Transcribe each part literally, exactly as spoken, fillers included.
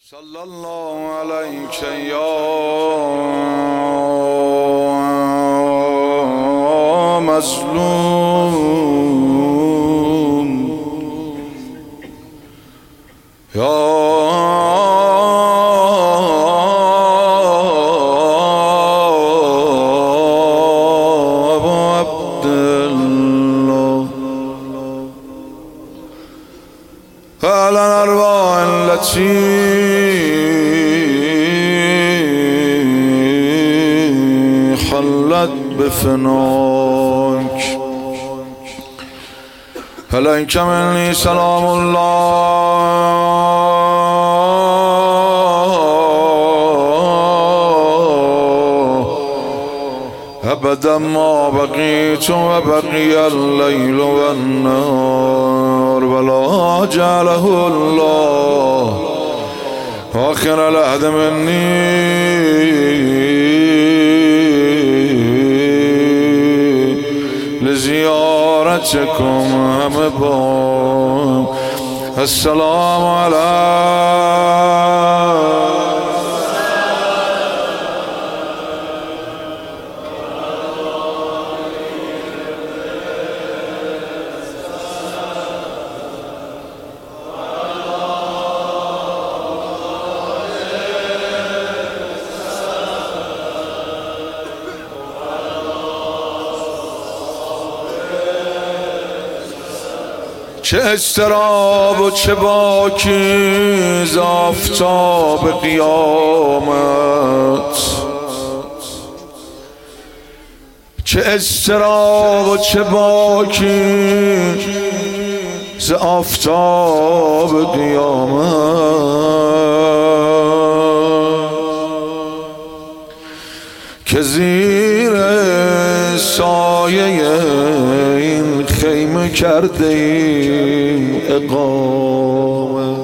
صلی الله علیک یا مظلوم یا ابا عبدالله على الأرواح التي حلت بفناك عليك مني سلام الله أبدا ما بقيت وبقي الليل والنهار ولا جعله الله آخر العهد مني لزيارتكم هم بام السلام عليكم. چه اضطراب و چه باکیز آفتاب قیامت، چه اضطراب و چه باکیز آفتاب قیامت که زیر سایه این خیمه کرده ایم اقامت.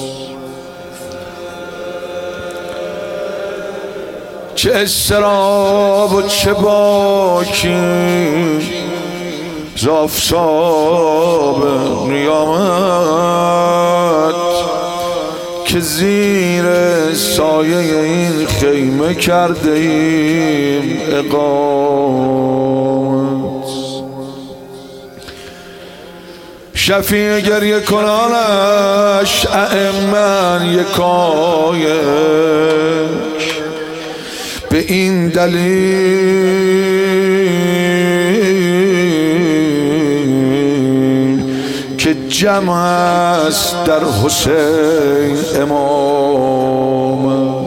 چه اضطراب و چه باکی ز آفتاب قیامت که زیر سایه این خیمه کرده ایم اقامت. شفیع گریه کنانش ائمه یکایک به این دلیل که جمع است در حسین امام.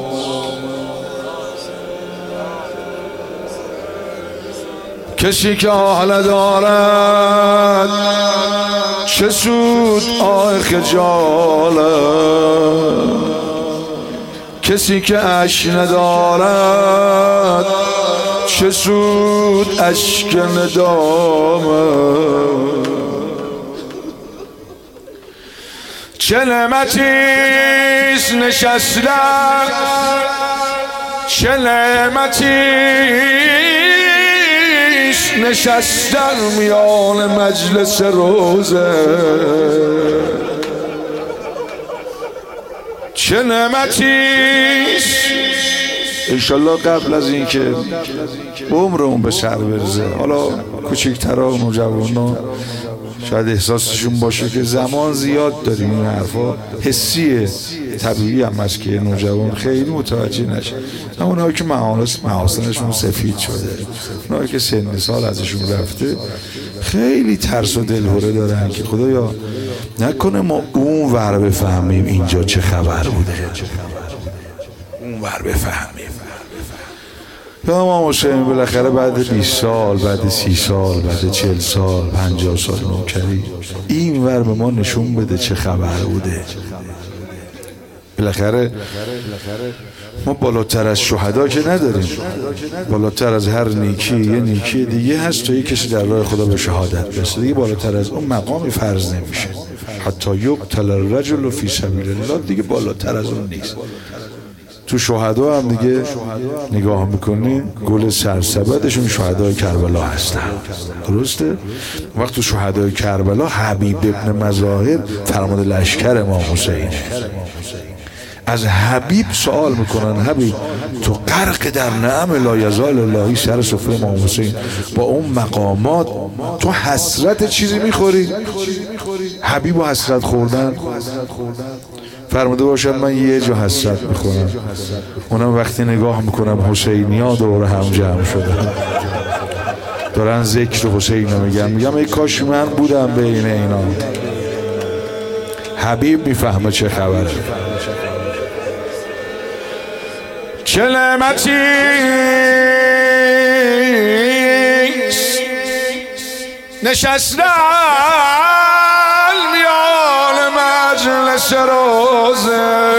کسی که آهله دارد چه سود آه خجالت، کسی که اشک ندارد چه سود اشک ندامت. چه نعمتیست نشستن، چه نعمتیست نشستن میان مجلس روزه، چه نعمتیست. انشالله قبل از این که عمرمون به سر برزه، حالا کوچکترها و نوجوانا شاید احساسشون باشه که زمان زیاد داریم، این حرفا حسیه، طبیعی هم هست که نوجوان خیلی متوجه نشه. اما اونایی که محاسنشون سفید شده، اونایی که سن سال ازشون رفته، خیلی ترس و دلهوره دارن که خدایا نکنه ما اون ور بفهمیم اینجا چه خبر بوده، اون ور بفهمیم. یا امام حسین بالاخره بعد بیست سال، بعد سی سال، بعد چهل سال، پنجاه سال نوکری، این ور به ما نشون بده چه خبر بوده. بالاخره ما بالاتر از شهدا که نداریم، بالاتر از هر نیکی یه نیکی دیگه هست تا یه کسی در راه خدا به شهادت برسه، دیگه بالاتر از اون مقامی فرض نمیشه. حتی یقتل الرجل فی سبیل الله دیگه بالاتر از اون نیست. تو شهدا هم دیگه نگاه میکنین گل سرسبدشون شهدای کربلا هستن، درسته؟ وقت تو شهدای کربلا حبیب ابن مظاهر فرمانده لشکر امام حسینه. از حبیب سوال میکنن حبیب تو غرق در نعم لا یزال اللهی سر سفره امام حسین با اون مقامات تو حسرت چیزی میخوری؟ حبیب و حسرت خوردن فرموده باشم من یه جا حسرت میخورم، اونم وقتی نگاه میکنم حسینی ها دور هم جمع شدن دارن ذکر حسین رو میگن، میگم ای کاش من بودم بین اینا. حبیب میفهمه چه خبر. چه نعمتیست نشستن میان مجلس روزه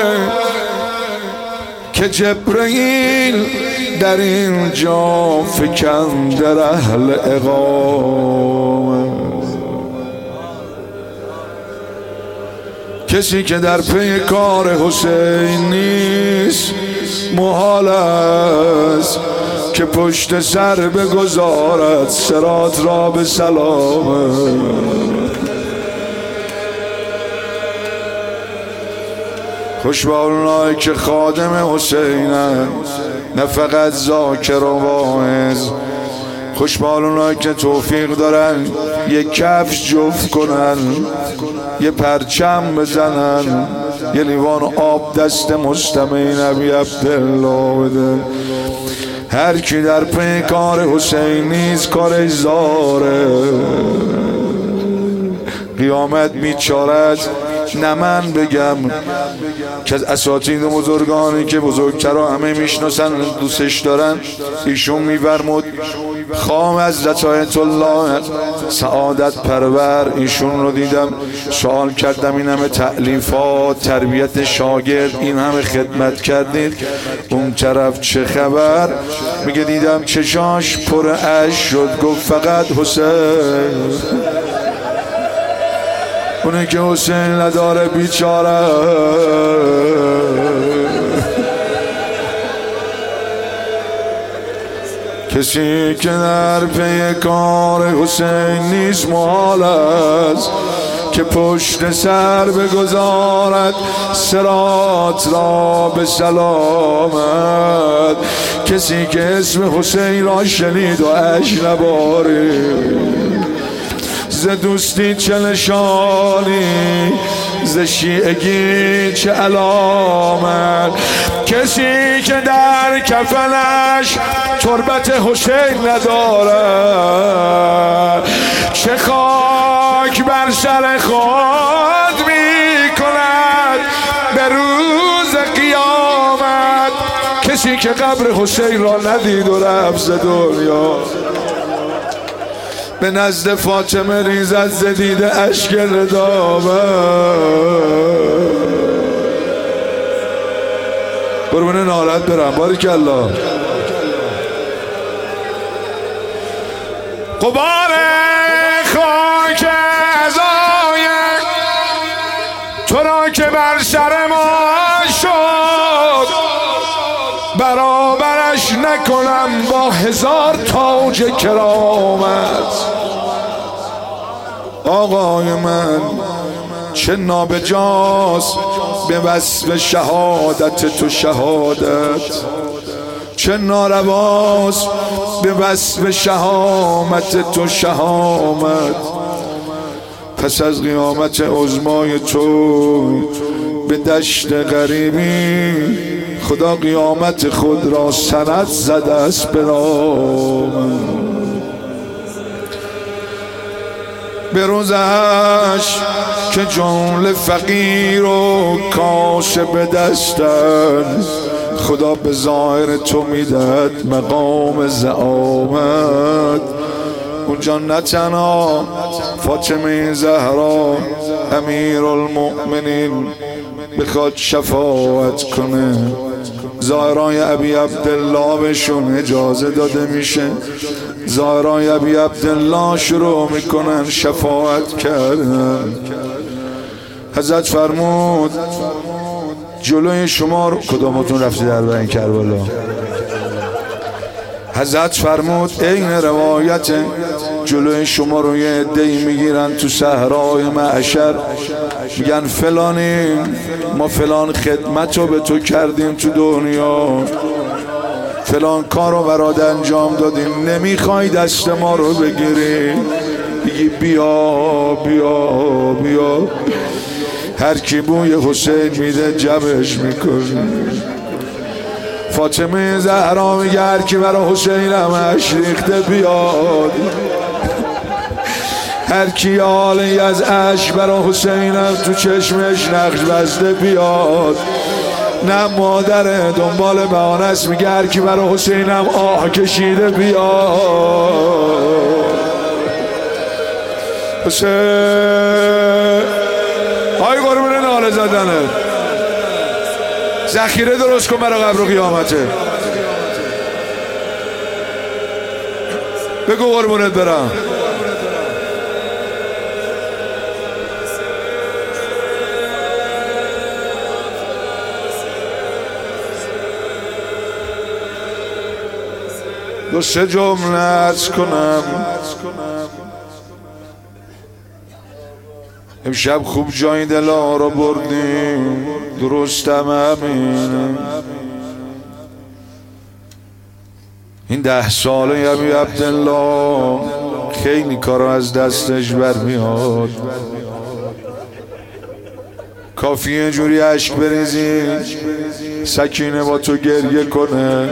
که جبرئیل در اینجا فکند در اهل اقامه. کسی که در پی کار حسین نیست محال است که پشت سر بگذارد صراط را به سلامه. خوش با اونایی که خادم حسینن، نه فقط ذاکر و واعظ. خوش با اونایی که توفیق دارن یک کفش جفت کنن، یه پرچم بزنن، یه لیوان آب دست مستمع نبی عبدالله بده. هر کی در پی کار حسین نیست کارش زاره. قیامت بیچارت نه من بگم که از اساتید بزرگانی که بزرگترها همه میشناسن دوستش دارن، ایشون میفرمود خام حضرت آیت الله سعادت پرور، ایشون رو دیدم سوال کردم این همه تألیفات تربیت شاگرد این همه خدمت کردید اون طرف چه خبر؟ میگه دیدم چشاش پر اشک شد، گفت فقط حسین. اونه که حسین نداره بیچاره. کسی که در پی کار حسین نیست محال است که پشت سر بگذارد صراط را به سلامت. کسی که اسم حسین را شنید و اشک نبارید، ز دوستی چه نشانی، ز شیعگی چه علامت. کسی که در کفنش تربت حسین ندارد، چه خاک بر سر خود می کند به روز قیامت. کسی که قبر حسین را ندید و رفت ز دنیا، به نزد فاطمه ریزد ز دیده اشک ندامت. قربون نالت برم باریکالله. غبار خاک عزای تو را که بر سر ما شد، برابرش نکنم با هزار تاج کرامت. آقای من چه نابجاست به وصف شهادت تو شهادت، چه نارواست به وصف شهامت تو شهامت. پس از قیامت عظمای تو به دشت غریبی خدا قیامت خود را سند زده است به رام. به روزش که جمله فقیر و کاسب دستن، خدا به ظاهر تو میدهد مقام زعامت. اونجا نه تنها فاطمه زهرا امیر المؤمنین بخواد شفاعت کنه، زائرای ابی عبدالله بهشون اجازه داده میشه، زائرای ابی عبدالله شروع میکنن شفاعت کردن. حضرت فرمود جلوی شما کدامتون رفتی در این کربلا؟ حضرت فرمود این روایت جلوی شما رو یه عده‌ای میگیرن تو صحرای محشر، میگن فلانی ما فلان خدمت رو به تو کردیم تو دنیا، فلان کار رو برات انجام دادیم، نمیخوای دست ما رو بگیری؟ بگی بیا بیا بیا. هر کی بوی حسین میده جمعش میکنه. فاطمه زهرا میگه هر کی برای حسینم اشک ریخته بیاد، هر کی حالی از اشک برای حسینم تو چشمش نقش بسته بیاد. نه مادر دنبال بهانه است، میگه هر کی برای حسینم آه کشیده بیاد. حسین های قربون ناله زدنه، ذخیره درست کن برای قبر و قیامته. بگو قربونت برم. دو سه جمله عرض کنم. امشب خوب جای دلا رو بردیم، درستم همین. این ده ساله یمی عبدالله خیلی کارو از دستش برمیاد. کافیه جوری عشق بریزی سکینه با تو گریه کنه.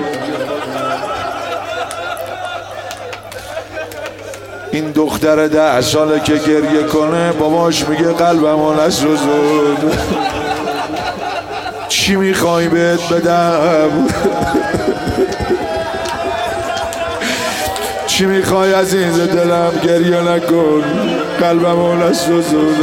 این دختر ده ساله که گریه کنه باباش میگه قلبمو نسوزون، چی میخوای بهت بدم؟ چی میخوای عزیز دلم؟ گریه نکن قلبمو نسوزون.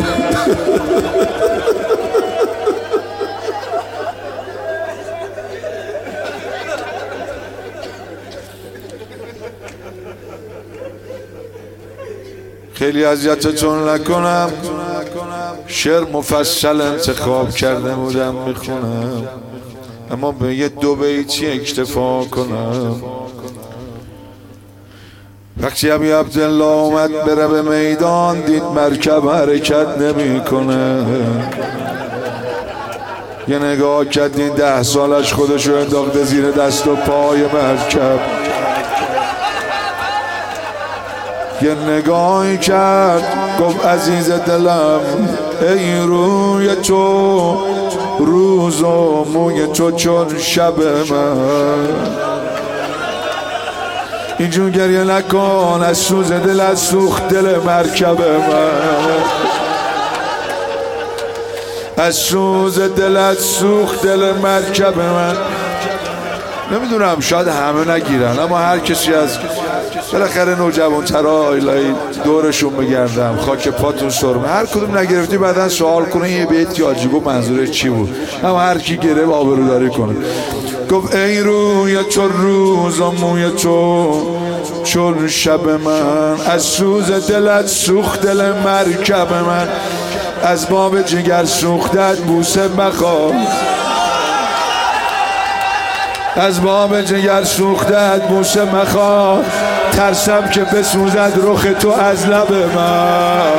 خیلی اذیتتون نکنم، شعر مفصل انتخاب کرده بودم میخونم، اما به یه دو بیتی اکتفا کنم. وقتی ابی عبدالله اومد بره به میدان، دید مرکب حرکت نمیکنه. یه نگاه کرد دید ده سالش خودشو انداخته زیر دست و پای مرکب. یه نگاهی کرد گفت عزیز دلم ای روی تو، روز و موی تو چون شب من. اینجور گریه نکن از سوز دل، از سوخت دل مرکب من، از سوز دل، از سوخت دل مرکب من. نمیدونم شاید همه نگیرن، اما هر کسی از بالاخره نوجوان‌ترا آیلای دورشون بگردم خاک پاتون سرمه، هر کدوم نگرفتی بعدن سوال کنه یه بیت یاجی گفت منظوره چی بود، اما هر کی گرفت آبروداری کنه. گفت ای روی تو، روز و موی تو چون شب من، از سوز دلت سوخت دل مرکب من، از باب جگر سوختت بوسه مخواه، از باب جگر سوختت بوسه مخواه، ترسم که بسوزد رخ تو از لب من.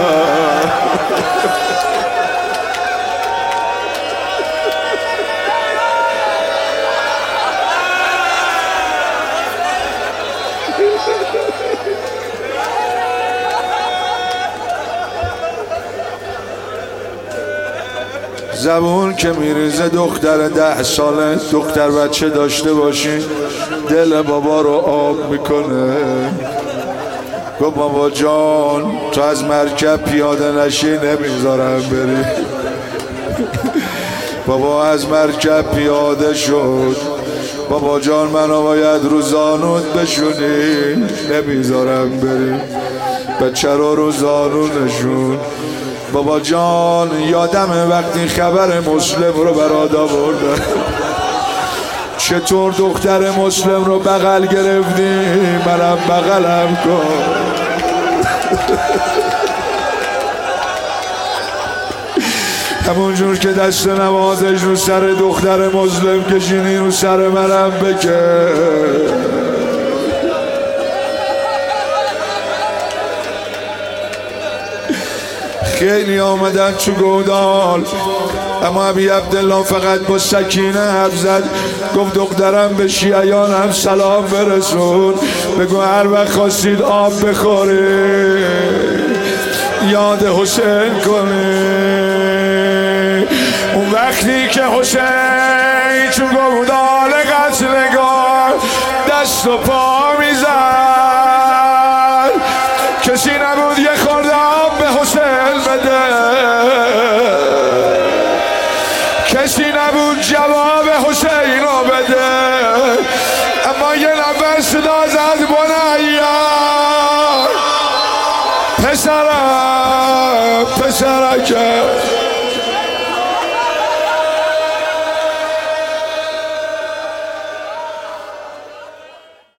زبون که میریزه دختر ده ساله، دختر بچه داشته باشی دل بابا رو آب میکنه. گفت بابا جان تو از مرکب پیاده نشی نمیذارم بری. بابا از مرکب پیاده شد، بابا جان منو باید رو زانوت بشونی نمیذارم بری. بچه رو رو زانونشون. بابا جان یادم وقتی خبر مسلم رو برات آوردم، چطور دختر مسلم رو بغل گرفتی، منم بغلم کن. همونجور که دست نوازش رو سر دختر مسلم کشیدی رو سر منم بکن. خیلی آمدن تو گودال، اما ابی عبدالله فقط با سکینه حرف زد، گفت دخترم به شیعیان هم سلام برسون، بگو هر وقت خواستید آب بخوری یاد حسین کنی. اون وقتی که حسین تو گودال قتلگاه دست و پا میزد، کسی نبود یه خورده آب به حسین بده، کسی نبود جواب حسین رو بده، اما یه نفر صدا زد بنیا، پسرم پسرکه